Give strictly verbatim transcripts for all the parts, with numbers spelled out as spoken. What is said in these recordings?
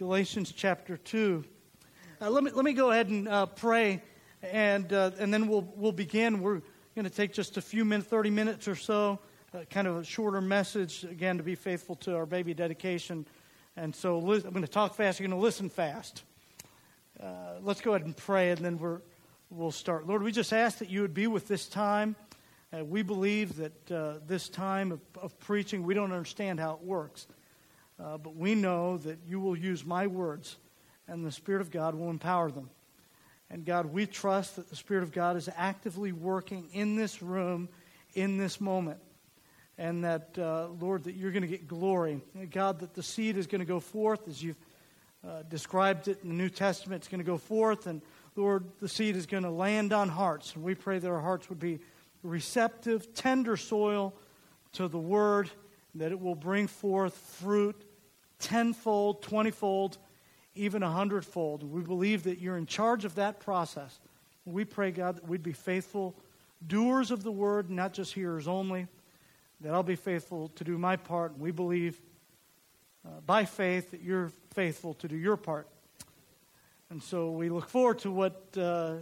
Galatians chapter two. Uh, let me let me go ahead and uh, pray, and uh, and then we'll we'll begin. We're going to take just a few minutes, thirty minutes or so, uh, kind of a shorter message again to be faithful to our baby dedication. And so li- I'm going to talk fast. You're going to listen fast. Uh, let's go ahead and pray, and then we're we'll start. Lord, we just ask that you would be with this time. Uh, we believe that uh, this time of, of preaching, we don't understand how it works. Uh, but we know that you will use my words, and the Spirit of God will empower them. And God, we trust that the Spirit of God is actively working in this room, in this moment. And that, uh, Lord, that you're going to get glory. And God, that the seed is going to go forth as you've uh, described it in the New Testament. It's going to go forth, and Lord, the seed is going to land on hearts. And we pray that our hearts would be receptive, tender soil to the Word, that it will bring forth fruit tenfold, twentyfold, even a hundredfold. We believe that you're in charge of that process. We pray, God, that we'd be faithful doers of the Word, not just hearers only, that I'll be faithful to do my part. And we believe uh, by faith that you're faithful to do your part. And so we look forward to what uh,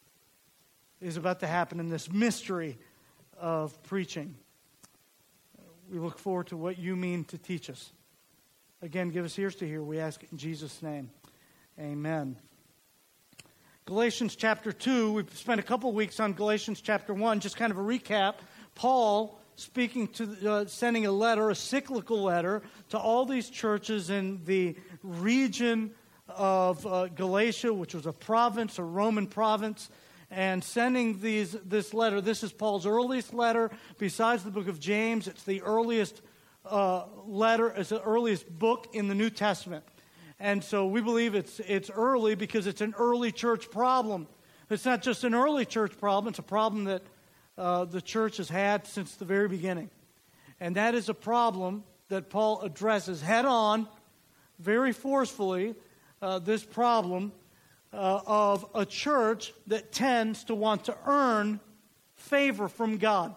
is about to happen in this mystery of preaching. We look forward to what you mean to teach us. Again, give us ears to hear. We ask it in Jesus' name. Amen. Galatians chapter two. We've spent a couple weeks on Galatians chapter one. Just kind of a recap. Paul speaking to, uh, sending a letter, a cyclical letter, to all these churches in the region of uh, Galatia, which was a province, a Roman province, and sending these this letter. This is Paul's earliest letter, besides the book of James. It's the earliest uh, letter, it's the earliest book in the New Testament. And so we believe it's it's early because it's an early church problem. It's not just an early church problem, it's a problem that uh, the church has had since the very beginning. And that is a problem that Paul addresses head on, very forcefully, uh, this problem Uh, of a church that tends to want to earn favor from God.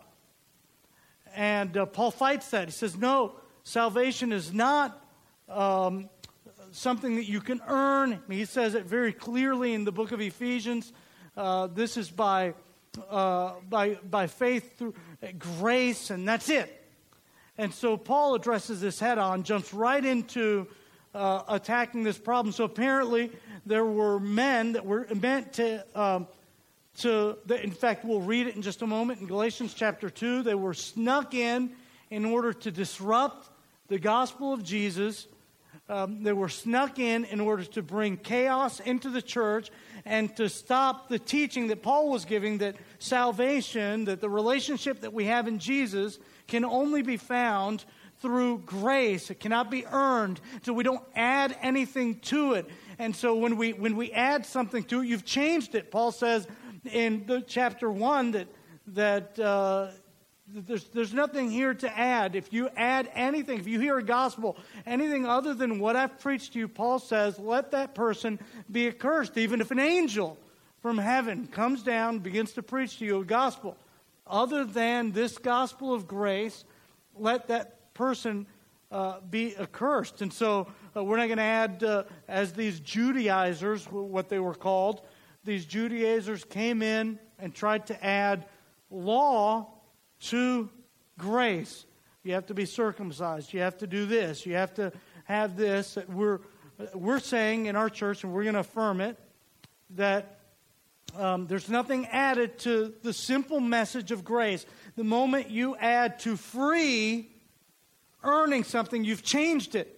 And uh, Paul fights that. He says, no, salvation is not um, something that you can earn. He says it very clearly in the book of Ephesians. Uh, this is by, uh, by, by faith through grace, and that's it. And so Paul addresses this head on, jumps right into uh, attacking this problem. So apparently there were men that were meant to, um, to in fact, we'll read it in just a moment in Galatians chapter two. They were snuck in in order to disrupt the gospel of Jesus. Um, they were snuck in in order to bring chaos into the church and to stop the teaching that Paul was giving, that salvation, that the relationship that we have in Jesus can only be found through grace. It cannot be earned, so we don't add anything to it. And so when we when we add something to it, you've changed it. Paul says in the chapter one that that uh, there's there's nothing here to add. If you add anything, if you hear a gospel, anything other than what I've preached to you, Paul says, let that person be accursed. Even if an angel from heaven comes down and begins to preach to you a gospel other than this gospel of grace, let that person uh, be accursed. And so uh, we're not going to add, uh, as these Judaizers, what they were called, these Judaizers came in and tried to add law to grace. You have to be circumcised. You have to do this. You have to have this. We're, we're saying in our church, and we're going to affirm it, that um, there's nothing added to the simple message of grace. The moment you add to free, earning something, you've changed it.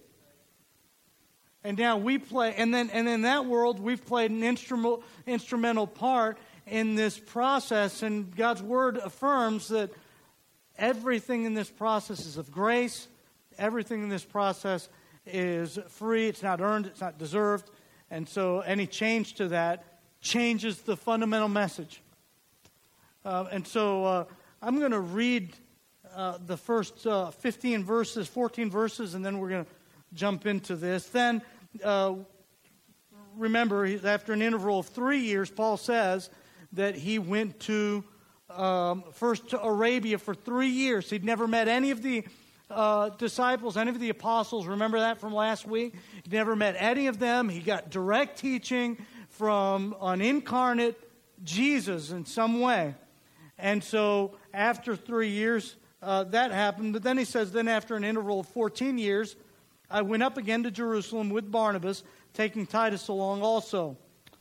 And now we play, and then and in that world, we've played an instrumental instrumental part in this process. And God's Word affirms that everything in this process is of grace. Everything in this process is free. It's not earned. It's not deserved. And so any change to that changes the fundamental message. Uh, and so uh, I'm going to read Uh, the first uh, fifteen verses, fourteen verses, and then we're going to jump into this. Then, uh, remember, after an interval of three years, Paul says that he went to, um, first to Arabia for three years. He'd never met any of the uh, disciples, any of the apostles. Remember that from last week? He never met any of them. He got direct teaching from an incarnate Jesus in some way. And so after three years, uh, that happened. But then he says, then after an interval of fourteen years, I went up again to Jerusalem with Barnabas, taking Titus along also.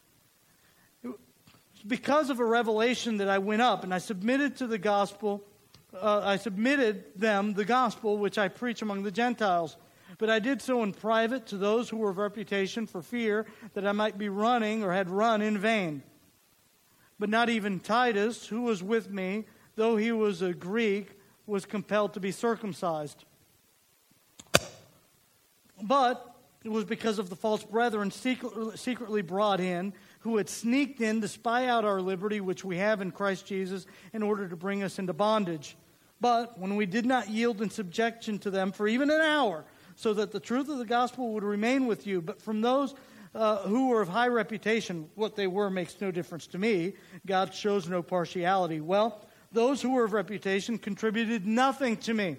Because of a revelation that I went up and I submitted to the gospel, uh, I submitted them the gospel which I preach among the Gentiles. But I did so in private to those who were of reputation, for fear that I might be running or had run in vain. But not even Titus, who was with me, though he was a Greek, was compelled to be circumcised. But it was because of the false brethren secretly, secretly brought in, who had sneaked in to spy out our liberty which we have in Christ Jesus, in order to bring us into bondage. But when we did not yield in subjection to them for even an hour, so that the truth of the gospel would remain with you, but from those uh, who were of high reputation, what they were makes no difference to me. God shows no partiality. Well, those who were of reputation contributed nothing to me.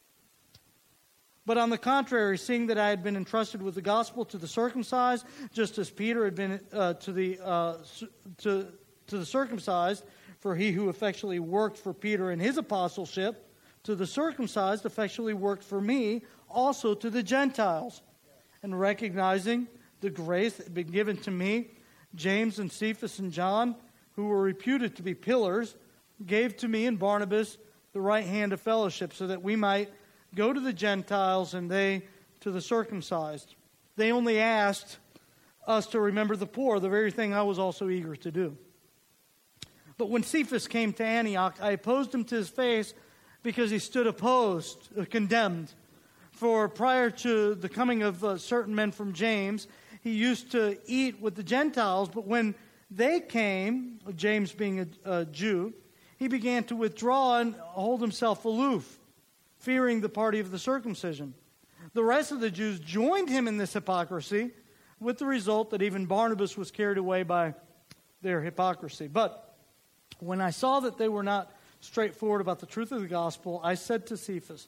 But on the contrary, seeing that I had been entrusted with the gospel to the circumcised, just as Peter had been uh, to the uh, to to the circumcised, for he who effectually worked for Peter in his apostleship, to the circumcised effectually worked for me, also to the Gentiles. And recognizing the grace that had been given to me, James and Cephas and John, who were reputed to be pillars, gave to me and Barnabas the right hand of fellowship, so that we might go to the Gentiles and they to the circumcised. They only asked us to remember the poor, the very thing I was also eager to do. But when Cephas came to Antioch, I opposed him to his face, because he stood opposed, uh, condemned. For prior to the coming of uh, certain men from James, he used to eat with the Gentiles, but when they came, James being a, a Jew, he began to withdraw and hold himself aloof, fearing the party of the circumcision. The rest of the Jews joined him in this hypocrisy, with the result that even Barnabas was carried away by their hypocrisy. But when I saw that they were not straightforward about the truth of the gospel, I said to Cephas,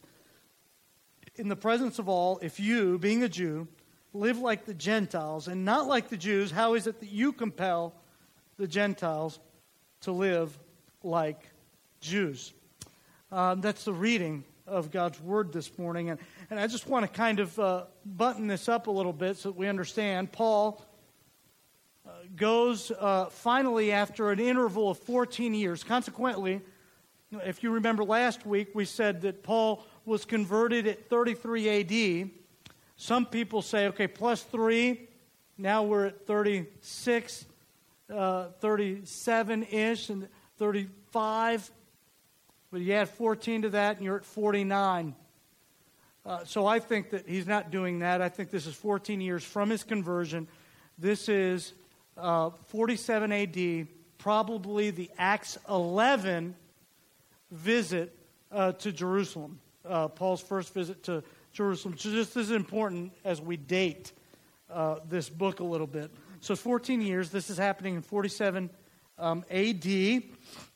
in the presence of all, if you, being a Jew, live like the Gentiles and not like the Jews, how is it that you compel the Gentiles to live like Jews? Um, that's the reading of God's Word this morning. And, and I just want to kind of uh, button this up a little bit so that we understand. Paul uh, goes uh, finally after an interval of fourteen years. Consequently, if you remember last week, we said that Paul was converted at thirty-three A D. Some people say, okay, plus three, now we're at thirty-six, uh, thirty-seven-ish, and thirty-five. But you add fourteen to that, and you're at forty-nine. Uh, so I think that he's not doing that. I think this is fourteen years from his conversion. This is uh, forty-seven A D, probably the Acts eleven visit uh, to Jerusalem. Uh, Paul's first visit to Jerusalem. So just as important as we date uh, this book a little bit. So fourteen years. This is happening in forty-seven um, A D.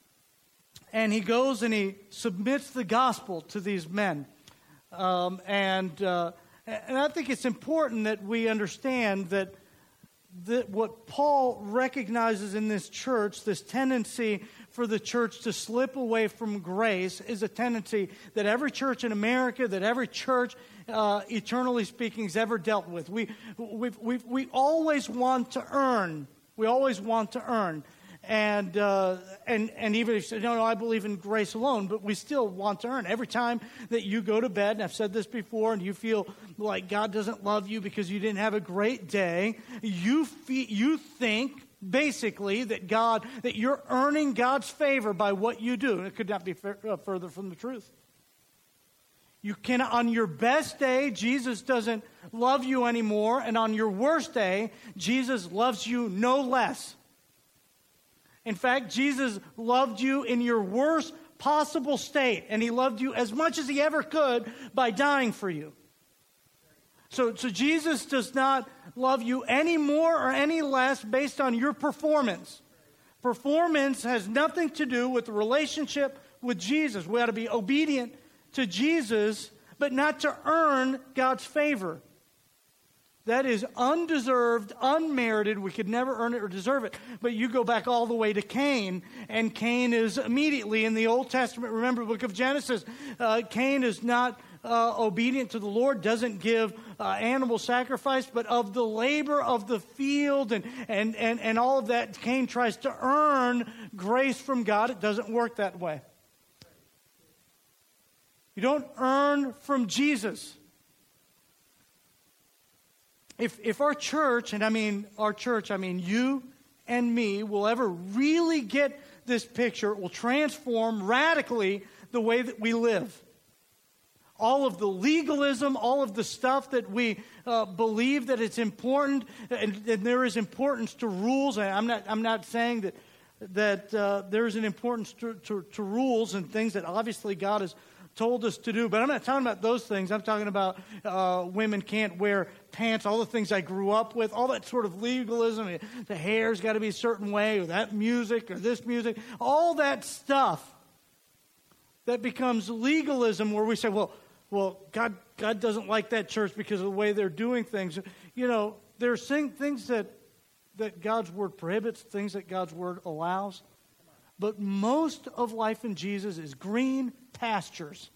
And he goes and he submits the gospel to these men. Um, and uh, and I think it's important that we understand that, that what Paul recognizes in this church, this tendency for the church to slip away from grace, is a tendency that every church in America, that every church, uh, eternally speaking, has ever dealt with. We we we we always want to earn. We always want to earn. And uh, and and even if you say, no, no, I believe in grace alone, but we still want to earn. Every time that you go to bed, and I've said this before, and you feel like God doesn't love you because you didn't have a great day, you fe- you think basically that God, that you're earning God's favor by what you do. And it could not be f- uh, further from the truth. You can, on your best day, Jesus doesn't love you anymore, and on your worst day, Jesus loves you no less. In fact, Jesus loved you in your worst possible state, and he loved you as much as he ever could by dying for you. So, so Jesus does not love you any more or any less based on your performance. Performance has nothing to do with the relationship with Jesus. We ought to be obedient to Jesus, but not to earn God's favor. That is undeserved, unmerited. We could never earn it or deserve it. But you go back all the way to Cain, and Cain is immediately in the Old Testament. Remember the book of Genesis. Uh, Cain is not uh, obedient to the Lord, doesn't give uh, animal sacrifice, but of the labor of the field and, and, and, and all of that, Cain tries to earn grace from God. It doesn't work that way. You don't earn from Jesus. If if our church, and I mean our church, I mean you and me, will ever really get this picture, it will transform radically the way that we live. All of the legalism, all of the stuff that we uh, believe that it's important, and, and there is importance to rules. And I'm not I'm not saying that that uh, there is an importance to, to, to rules and things that obviously God has told us to do. But I'm not talking about those things. I'm talking about uh, women can't wear pants, all the things I grew up with, all that sort of legalism. The hair's got to be a certain way, or that music, or this music. All that stuff that becomes legalism where we say, well, well, God, God doesn't like that church because of the way they're doing things. You know, there are things that, that God's Word prohibits, things that God's Word allows. But most of life in Jesus is green pastures.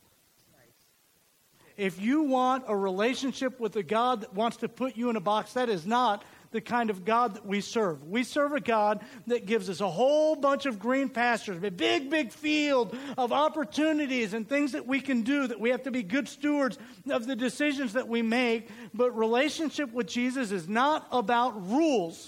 If you want a relationship with a God that wants to put you in a box, that is not the kind of God that we serve. We serve a God that gives us a whole bunch of green pastures, a big, big field of opportunities and things that we can do, that we have to be good stewards of the decisions that we make. But relationship with Jesus is not about rules.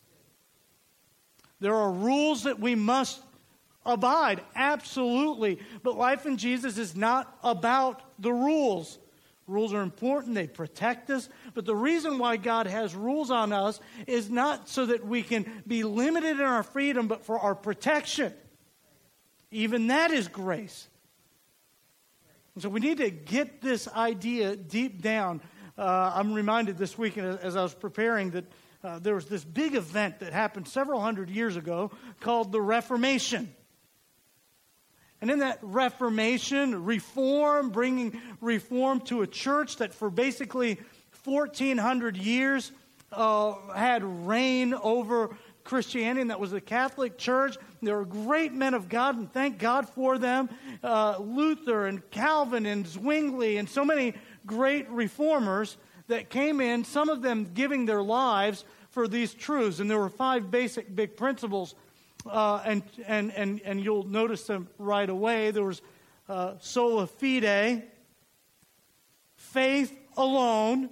There are rules that we must abide, absolutely. But life in Jesus is not about the rules. Rules are important. They protect us. But the reason why God has rules on us is not so that we can be limited in our freedom, but for our protection. Even that is grace. And so we need to get this idea deep down. Uh, I'm reminded this week as I was preparing that uh, there was this big event that happened several hundred years ago called the Reformation. And in that Reformation, reform, bringing reform to a church that for basically fourteen hundred years uh, had reign over Christianity, and that was the Catholic Church. There were great men of God, and thank God for them. Uh, Luther and Calvin and Zwingli and so many great reformers that came in, some of them giving their lives for these truths. And there were five basic big principles. Uh, and, and, and, and you'll notice them right away. There was uh, sola fide, faith alone,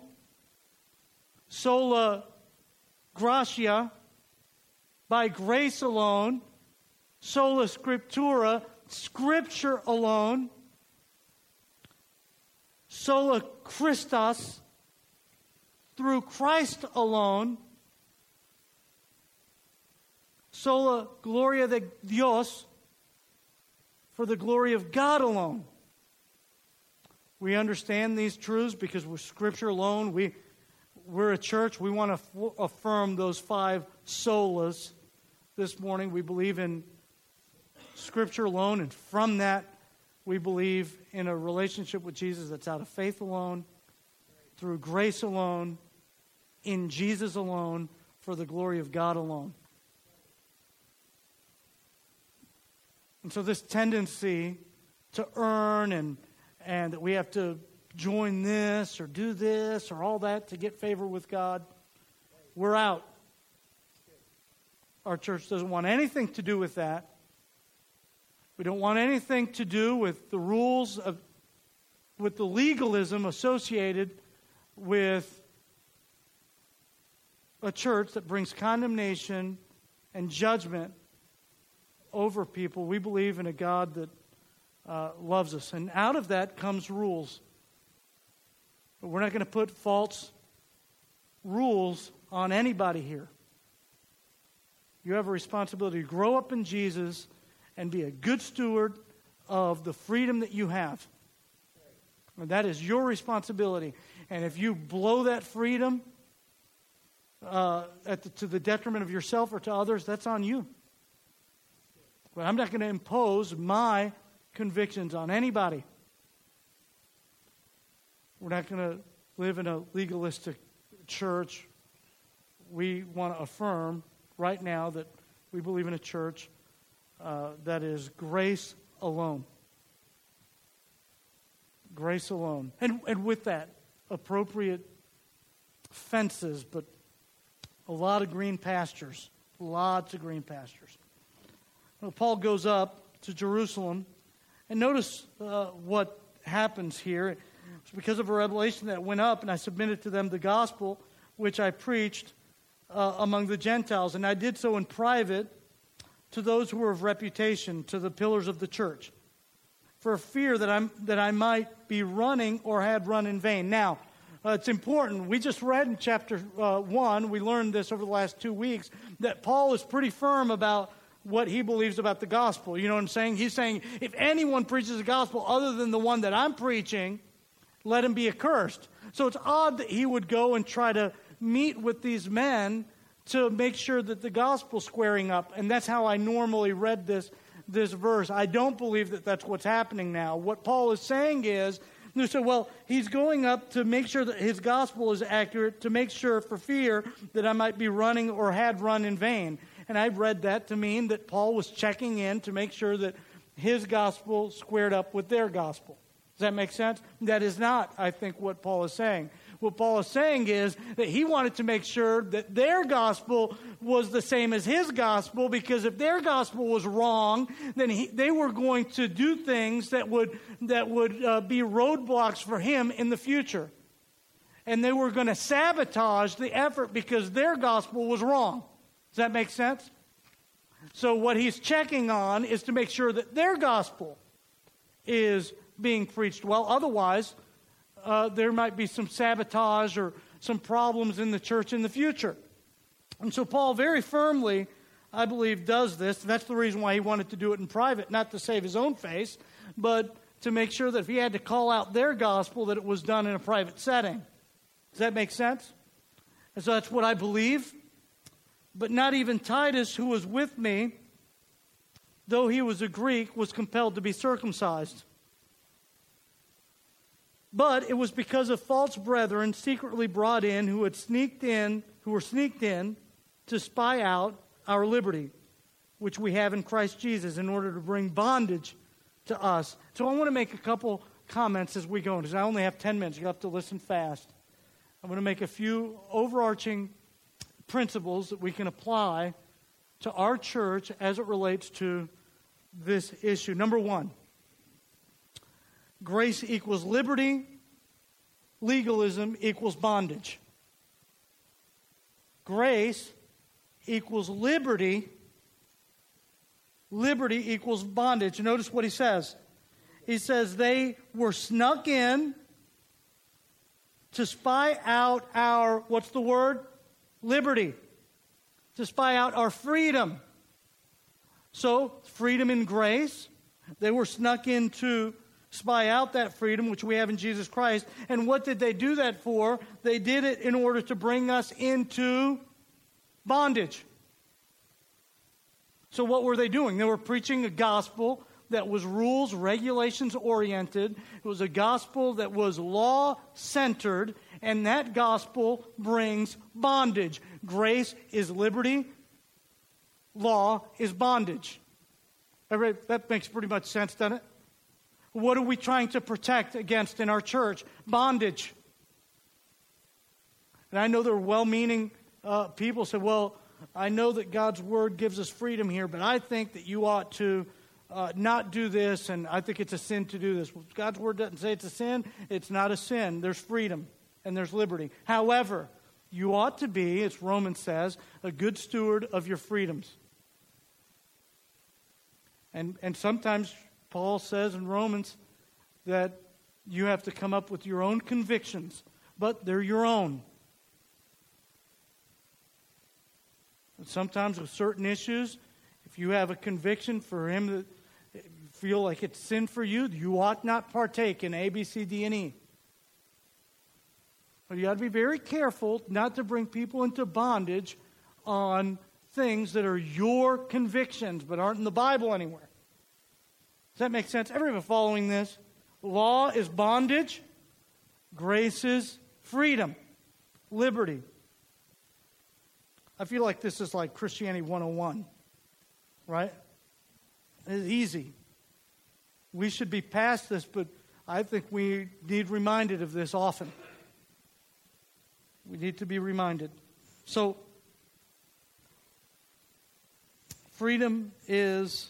sola gratia, by grace alone, sola scriptura, scripture alone, sola Christus, through Christ alone, sola gloria de Dios, for the glory of God alone. We understand these truths because with Scripture alone, we, we're a church. We want to f- affirm those five solas this morning. We believe in Scripture alone, and from that, we believe in a relationship with Jesus that's out of faith alone, through grace alone, in Jesus alone, for the glory of God alone. And so this tendency to earn and and that we have to join this or do this or all that to get favor with God, we're out. Our church doesn't want anything to do with that. We don't want anything to do with the rules of, with the legalism associated with a church that brings condemnation and judgment over people. We believe in a God that uh, loves us. And out of that comes rules. But we're not going to put false rules on anybody here. You have a responsibility to grow up in Jesus and be a good steward of the freedom that you have. And that is your responsibility. And if you blow that freedom uh, at the, to the detriment of yourself or to others, that's on you. But I'm not going to impose my convictions on anybody. We're not going to live in a legalistic church. We want to affirm right now that we believe in a church uh, that is grace alone. Grace alone. And, and with that, appropriate fences, but a lot of green pastures. Lots of green pastures. Well, Paul goes up to Jerusalem, and notice uh, what happens here. It's because of a revelation that went up, and I submitted to them the gospel which I preached uh, among the Gentiles, and I did so in private to those who were of reputation, to the pillars of the church, for fear that I'm that I might be running or had run in vain. Now, uh, it's important. We just read in chapter uh, one, we learned this over the last two weeks, that Paul is pretty firm about what he believes about the gospel. You know what I'm saying? He's saying, if anyone preaches the gospel other than the one that I'm preaching, let him be accursed. So it's odd that he would go and try to meet with these men to make sure that the gospel's squaring up. And that's how I normally read this, this verse. I don't believe that that's what's happening now. What Paul is saying is, they say, well, he's going up to make sure that his gospel is accurate, to make sure for fear that I might be running or had run in vain. And I've read that to mean that Paul was checking in to make sure that his gospel squared up with their gospel. Does that make sense? That is not, I think, what Paul is saying. What Paul is saying is that he wanted to make sure that their gospel was the same as his gospel, because if their gospel was wrong, then he, they were going to do things that would, that would uh, be roadblocks for him in the future. And they were going to sabotage the effort because their gospel was wrong. Does that make sense? So what he's checking on is to make sure that their gospel is being preached well. Otherwise, uh, there might be some sabotage or some problems in the church in the future. And so Paul very firmly, I believe, does this. And that's the reason why he wanted to do it in private, not to save his own face, but to make sure that if he had to call out their gospel, that it was done in a private setting. Does that make sense? And so that's what I believe. But not even Titus, who was with me, though he was a Greek, was compelled to be circumcised. But it was because of false brethren secretly brought in who had sneaked in, who were sneaked in to spy out our liberty, which we have in Christ Jesus, in order to bring bondage to us. So I want to make a couple comments as we go, because I only have ten minutes. You have to listen fast. I'm going to make a few overarching principles that we can apply to our church as it relates to this issue. Number one, grace equals liberty, legalism equals bondage. Grace equals liberty, liberty equals bondage. Notice what he says. He says they were snuck in to spy out our, what's the word? Liberty. To spy out our freedom. So, freedom in grace. They were snuck in to spy out that freedom which we have in Jesus Christ. And what did they do that for? They did it in order to bring us into bondage. So what were they doing? They were preaching a gospel that was rules, regulations oriented. It was a gospel that was law centered, and that gospel brings bondage. Grace is liberty. Law is bondage. That makes pretty much sense, doesn't it? What are we trying to protect against in our church? Bondage. And I know there are well-meaning uh, people say, well, I know that God's word gives us freedom here, but I think that you ought to uh, not do this, and I think it's a sin to do this. Well, God's word doesn't say it's a sin. It's not a sin. There's freedom and there's liberty. However, you ought to be, as Romans says, a good steward of your freedoms. And and sometimes Paul says in Romans that you have to come up with your own convictions, but they're your own. And sometimes with certain issues, if you have a conviction for him that feel like it's sin for you, you ought not partake in A, B, C, D, and E. But you got to be very careful not to bring people into bondage on things that are your convictions but aren't in the Bible anywhere. Does that make sense? Everybody following this? Law is bondage. Grace is freedom, liberty. I feel like this is like Christianity one oh one, right? It's easy. We should be past this, but I think we need reminded of this often. We need to be reminded. So, freedom is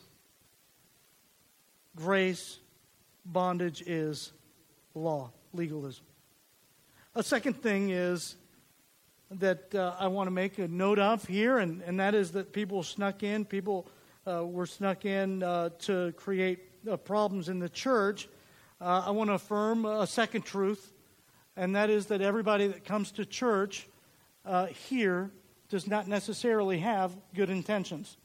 grace, bondage is law, legalism. A second thing is that uh, I want to make a note of here, and, and that is that people snuck in, people uh, were snuck in uh, to create uh, problems in the church. Uh, I want to affirm a second truth, and that is that everybody that comes to church uh, here does not necessarily have good intentions.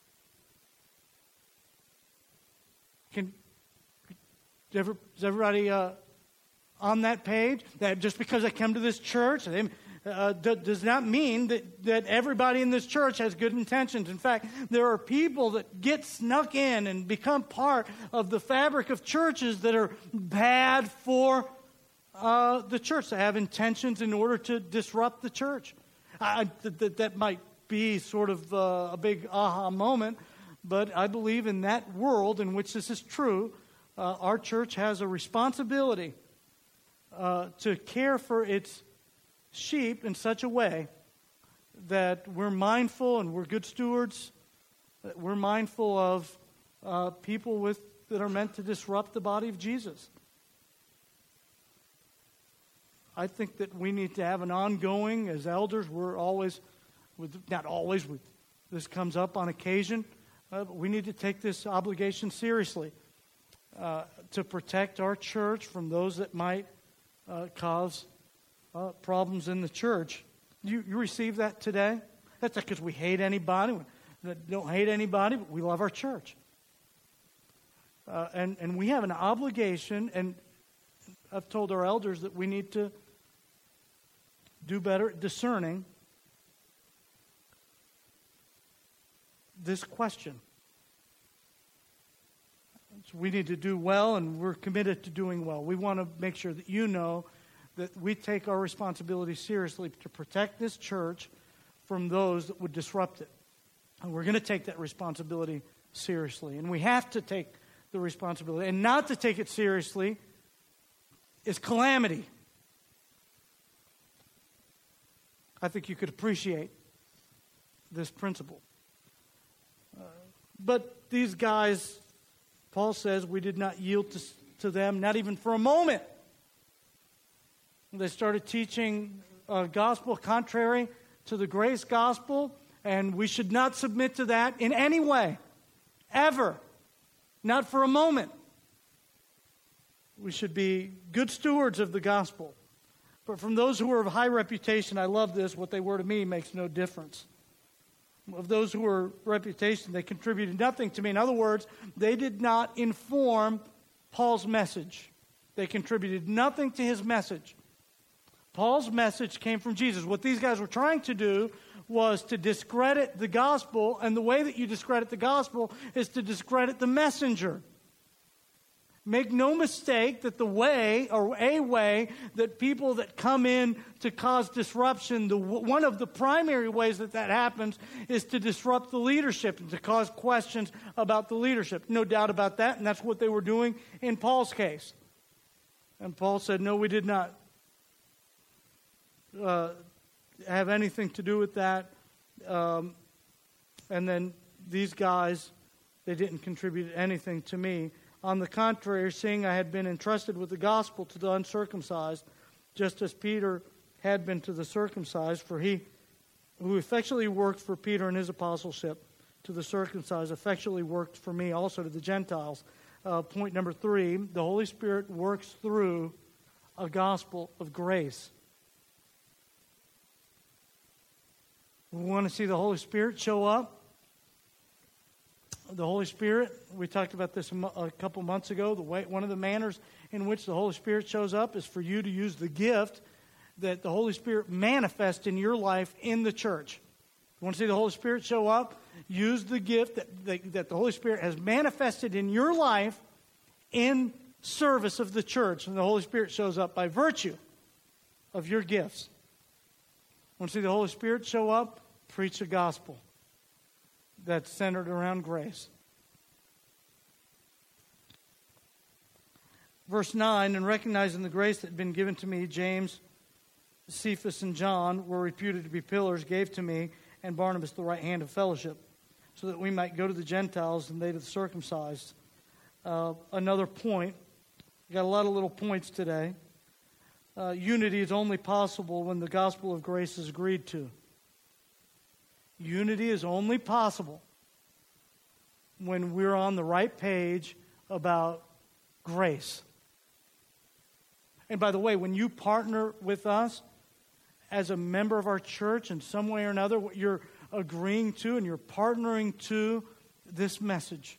Can, is everybody uh, on that page? That just because I come to this church, they, uh, d- does not mean that, that everybody in this church has good intentions. In fact, there are people that get snuck in and become part of the fabric of churches that are bad for uh, the church. They have intentions in order to disrupt the church. I, th- th- that might be sort of uh, a big aha moment. But I believe in that world in which this is true, uh, our church has a responsibility uh, to care for its sheep in such a way that we're mindful and we're good stewards, that we're mindful of uh, people with that are meant to disrupt the body of Jesus. I think that we need to have an ongoing, as elders, we're always, with, not always, with, this comes up on occasion, Uh, but we need to take this obligation seriously uh, to protect our church from those that might uh, cause uh, problems in the church. You, you receive that today? That's not because we hate anybody. We don't hate anybody, but we love our church. Uh, and, and we have an obligation, and I've told our elders that we need to do better at discerning this question. So we need to do well, and we're committed to doing well. We want to make sure that you know that we take our responsibility seriously to protect this church from those that would disrupt it. And we're going to take that responsibility seriously. And we have to take the responsibility. And not to take it seriously is calamity. I think you could appreciate this principle. But these guys, Paul says, we did not yield to, to them, not even for a moment. They started teaching a gospel contrary to the grace gospel, and we should not submit to that in any way, ever, not for a moment. We should be good stewards of the gospel. But from those who are of high reputation, I love this, what they were to me makes no difference. Of those who were reputation, they contributed nothing to me. In other words, they did not inform Paul's message. They contributed nothing to his message. Paul's message came from Jesus. What these guys were trying to do was to discredit the gospel, and the way that you discredit the gospel is to discredit the messenger. Make no mistake that the way, or a way, that people that come in to cause disruption, the, one of the primary ways that that happens is to disrupt the leadership and to cause questions about the leadership. No doubt about that, and that's what they were doing in Paul's case. And Paul said, no, we did not uh, have anything to do with that. Um, and then these guys, they didn't contribute anything to me. On the contrary, seeing I had been entrusted with the gospel to the uncircumcised, just as Peter had been to the circumcised, for he who effectually worked for Peter in his apostleship to the circumcised effectually worked for me also to the Gentiles. Uh, point number three, the Holy Spirit works through a gospel of grace. We want to see the Holy Spirit show up. The Holy Spirit, we talked about this a couple months ago. The way, one of the manners in which the Holy Spirit shows up is for you to use the gift that the Holy Spirit manifests in your life in the church. You want to see the Holy Spirit show up? Use the gift that, that, that the Holy Spirit has manifested in your life in service of the church. And the Holy Spirit shows up by virtue of your gifts. Want to see the Holy Spirit show up? Preach a gospel that's centered around grace. Verse nine, and recognizing the grace that had been given to me, James, Cephas, and John were reputed to be pillars, gave to me and Barnabas the right hand of fellowship, so that we might go to the Gentiles and they to the circumcised. Uh, another point. We got a lot of little points today. Uh, unity is only possible when the gospel of grace is agreed to. Unity is only possible when we're on the right page about grace. And by the way, when you partner with us as a member of our church in some way or another, what you're agreeing to and you're partnering to this message.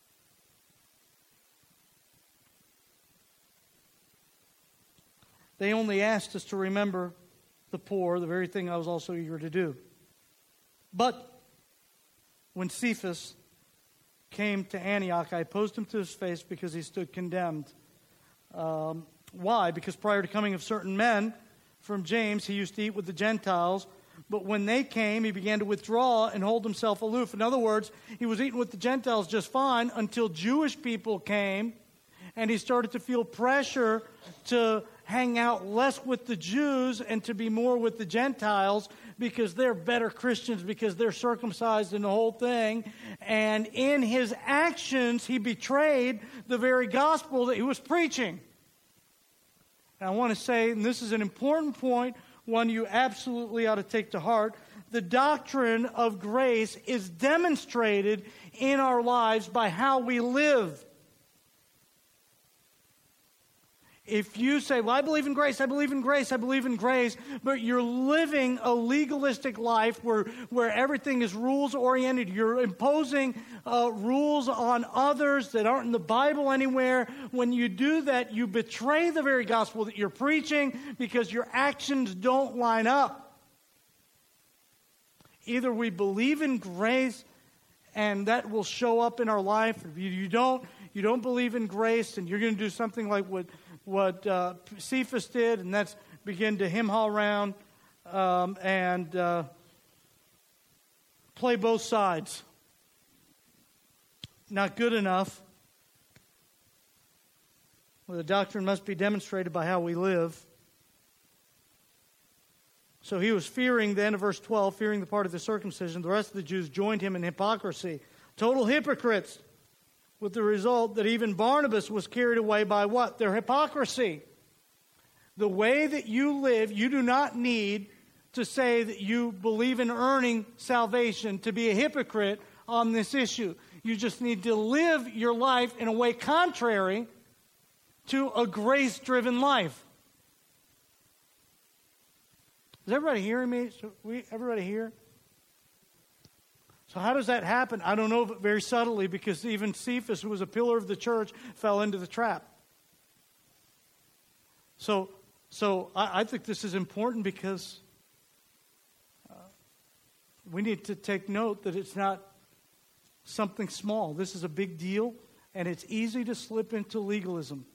They only asked us to remember the poor, the very thing I was also eager to do. But when Cephas came to Antioch, I opposed him to his face because he stood condemned. Um, why? Because prior to coming of certain men from James, he used to eat with the Gentiles. But when they came, he began to withdraw and hold himself aloof. In other words, he was eating with the Gentiles just fine until Jewish people came, and he started to feel pressure to hang out less with the Jews and to be more with the Gentiles because they're better Christians, because they're circumcised in the whole thing. And in his actions, he betrayed the very gospel that he was preaching. And I want to say, and this is an important point, one you absolutely ought to take to heart, the doctrine of grace is demonstrated in our lives by how we live. If you say, well, I believe in grace, I believe in grace, I believe in grace, but you're living a legalistic life where, where everything is rules-oriented, you're imposing uh, rules on others that aren't in the Bible anywhere, when you do that, you betray the very gospel that you're preaching because your actions don't line up. Either we believe in grace and that will show up in our life. If you, you don't, you don't believe in grace and you're going to do something like what what uh, Cephas did, and that's begin to him-haw around um, and uh, play both sides. Not good enough. Well, the doctrine must be demonstrated by how we live. So he was fearing then, in verse twelve, fearing the part of the circumcision. The rest of the Jews joined him in hypocrisy. Total hypocrites. With the result that even Barnabas was carried away by what? Their hypocrisy. The way that you live, you do not need to say that you believe in earning salvation to be a hypocrite on this issue. You just need to live your life in a way contrary to a grace-driven life. Is everybody hearing me? So we, everybody here? So how does that happen? I don't know, but very subtly, because even Cephas, who was a pillar of the church, fell into the trap. So, so I, I think this is important because uh, we need to take note that it's not something small. This is a big deal, and it's easy to slip into legalism.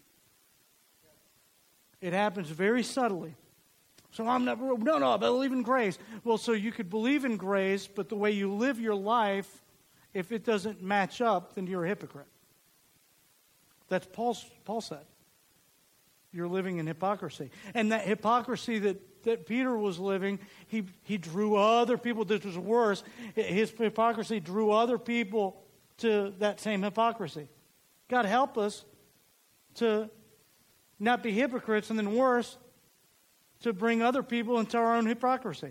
It happens very subtly. So I'm not, no, no, I believe in grace. Well, so you could believe in grace, but the way you live your life, if it doesn't match up, then you're a hypocrite. That's Paul's, Paul said. You're living in hypocrisy. And that hypocrisy that, that Peter was living, he, he drew other people. This was worse. His hypocrisy drew other people to that same hypocrisy. God help us to not be hypocrites, and then worse, to bring other people into our own hypocrisy.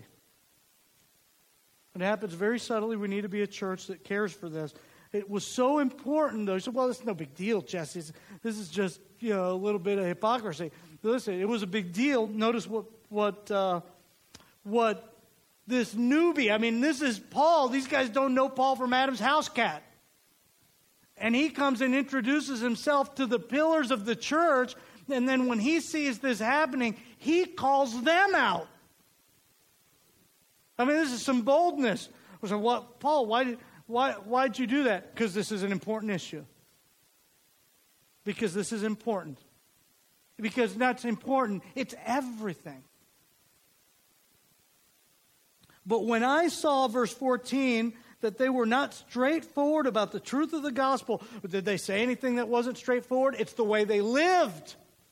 It happens very subtly. We need to be a church that cares for this. It was so important, though. You said, well, it's no big deal, Jesse. This is just, you know, a little bit of hypocrisy. Listen, it was a big deal. Notice what what uh, what this newbie, I mean, this is Paul. These guys don't know Paul from Adam's house cat. And he comes and introduces himself to the pillars of the church. And then when he sees this happening, he calls them out. I mean, this is some boldness. I said, what, Paul, why did why why'd you do that? Because this is an important issue. Because this is important. Because that's important. It's everything. But when I saw, verse fourteen, that they were not straightforward about the truth of the gospel, did they say anything that wasn't straightforward? It's the way they lived.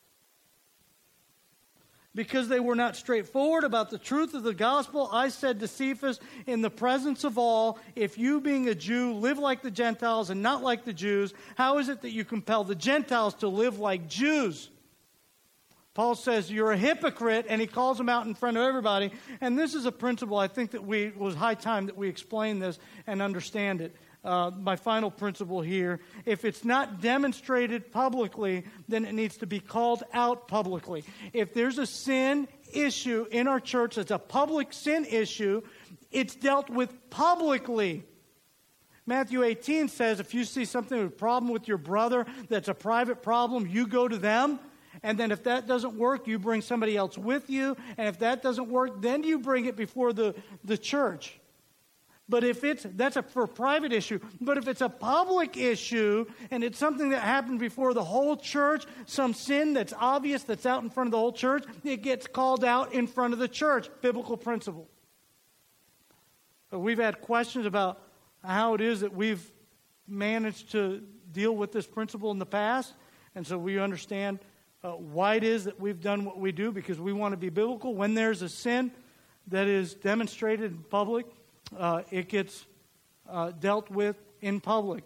Because they were not straightforward about the truth of the gospel, I said to Cephas, in the presence of all, if you, being a Jew, live like the Gentiles and not like the Jews, how is it that you compel the Gentiles to live like Jews? Paul says, you're a hypocrite, and he calls them out in front of everybody. And this is a principle I think that we it was high time that we explain this and understand it. Uh, my final principle here, if it's not demonstrated publicly, then it needs to be called out publicly. If there's a sin issue in our church that's a public sin issue, it's dealt with publicly. Matthew eighteen says, if you see something, a problem with your brother that's a private problem, you go to them. And then if that doesn't work, you bring somebody else with you. And if that doesn't work, then you bring it before the, the church. But if it's, that's a for a private issue. But if it's a public issue, and it's something that happened before the whole church, some sin that's obvious, that's out in front of the whole church, it gets called out in front of the church. Biblical principle. But we've had questions about how it is that we've managed to deal with this principle in the past. And so we understand Uh, why it is that we've done what we do, because we want to be biblical. When there's a sin that is demonstrated in public, uh, it gets uh, dealt with in public.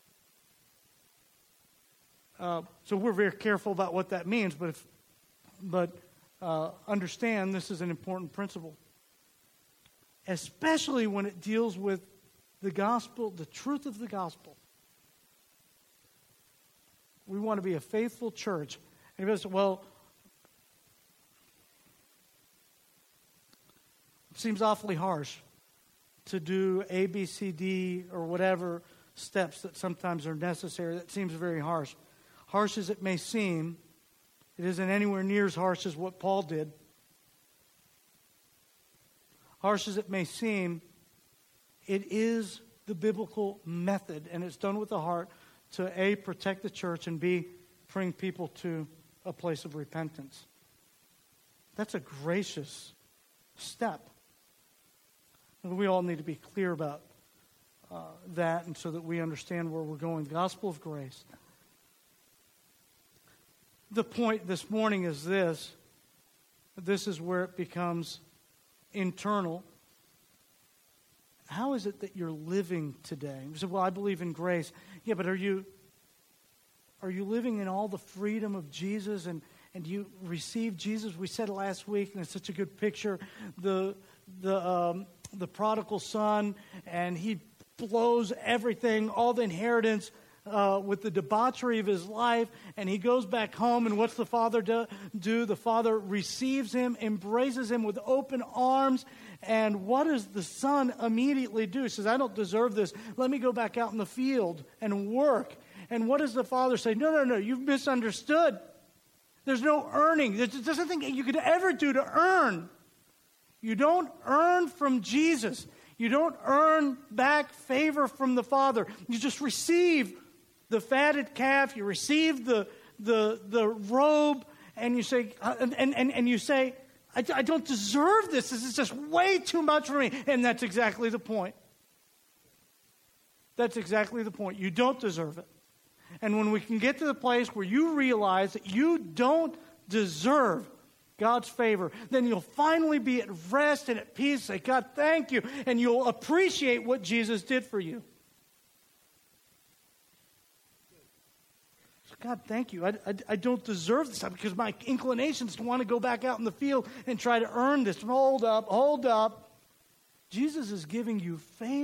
Uh, so we're very careful about what that means, but if, but uh, understand this is an important principle, especially when it deals with the gospel, the truth of the gospel. We want to be a faithful church. And he goes, well, it seems awfully harsh to do A, B, C, D, or whatever steps that sometimes are necessary. That seems very harsh. Harsh as it may seem, it isn't anywhere near as harsh as what Paul did. Harsh as it may seem, it is the biblical method, and it's done with the heart to A, protect the church, and B, bring people to a place of repentance. That's a gracious step. And we all need to be clear about uh, that, and so that we understand where we're going. The gospel of grace. The point this morning is this. This is where it becomes internal. How is it that you're living today? You say, well, I believe in grace. Yeah, but are you Are you living in all the freedom of Jesus, and, and you receive Jesus? We said it last week, and it's such a good picture. The the um, the prodigal son, and he blows everything, all the inheritance, uh, with the debauchery of his life, and he goes back home, and what's the father do? do? The father receives him, embraces him with open arms, and what does the son immediately do? He says, I don't deserve this. Let me go back out in the field and work. And what does the father say? No, no, no, you've misunderstood. There's no earning. There's, there's nothing you could ever do to earn. You don't earn from Jesus. You don't earn back favor from the Father. You just receive the fatted calf. You receive the the the robe, and you say, uh, and, and, and you say, I, I don't deserve this. This is just way too much for me. And that's exactly the point. That's exactly the point. You don't deserve it. And when we can get to the place where you realize that you don't deserve God's favor, then you'll finally be at rest and at peace. Say, God, thank you. And you'll appreciate what Jesus did for you. So, God, thank you. I, I, I don't deserve this because my inclinations to want to go back out in the field and try to earn this. Hold up, hold up. Jesus is giving you favor.